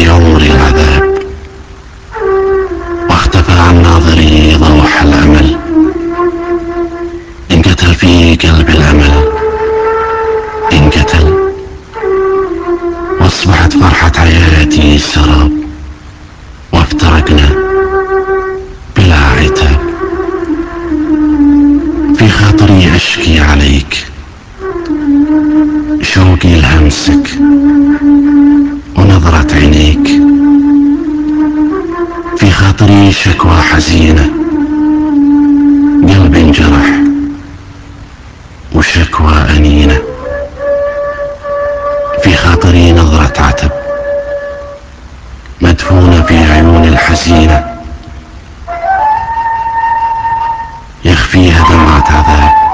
في عمري العذاب، واختفى عن ناظري ضوح الأمل. انقتل في قلبي الأمل، انقتل، واصبحت فرحة حياتي سراب، وافترقنا بلا عتاب. في خاطري أشكي عليك، شوقي لهمسك ونظرة عينيك. في خاطري شكوى حزينة، قلب انجرح وشكوى أنينة. في خاطري نظرة عتب مدفونة في عيون الحزينة، يخفيها دمعة عذاب.